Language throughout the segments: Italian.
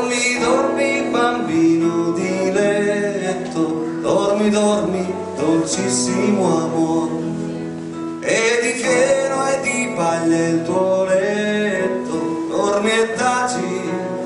Dormi, dormi, bambino di letto, dormi, dormi, dolcissimo amor. E di fieno e di paglia il tuo letto, dormi e taci,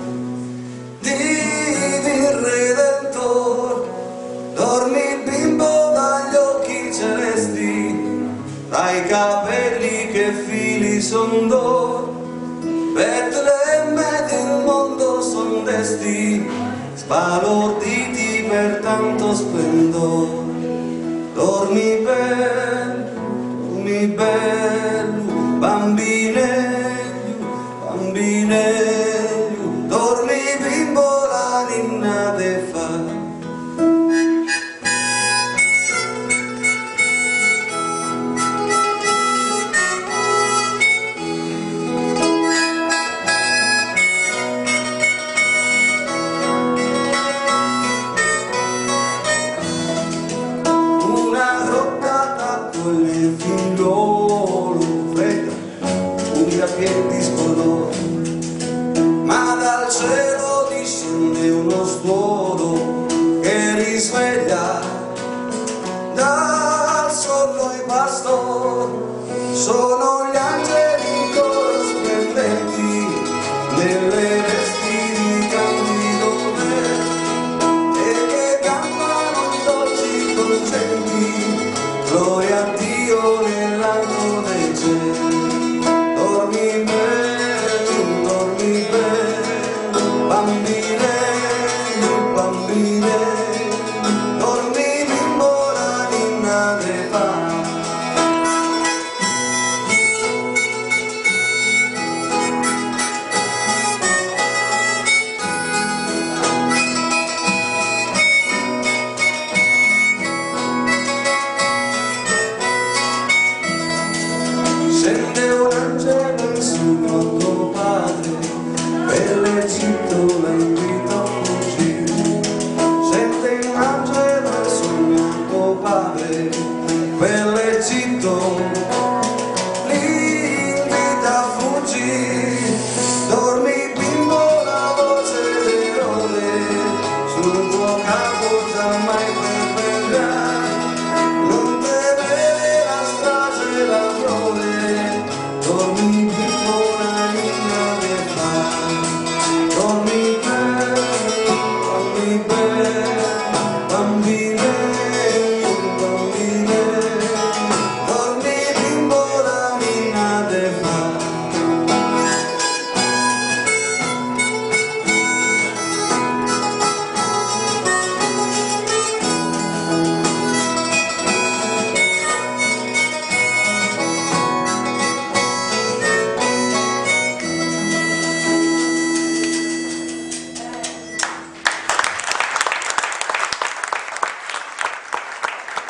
divi il Redentor. Dormi bimbo dagli occhi celesti, dai capelli che fili son d'oro. Betlemme del mondo son desti, sbalorditi per tanto splendore. Dormi bello, bambineggio, bambineggio, dormi bimbo la ninna de fa. Il figliolo freddo, un piedi scolore, ma dal cielo discende uno stuolo che risveglia dal sonno i pastori. Sono gli angeli in coro splendenti nelle vesti di candido verde e che cantano i dolci concenti. Gloria a Dio nell'alto dei cieli. Dormi bello, bambineggio, bambineggio, dormi bimbo la ninna de fa. Scende un angelo in su tuo padre, per l'Egitto la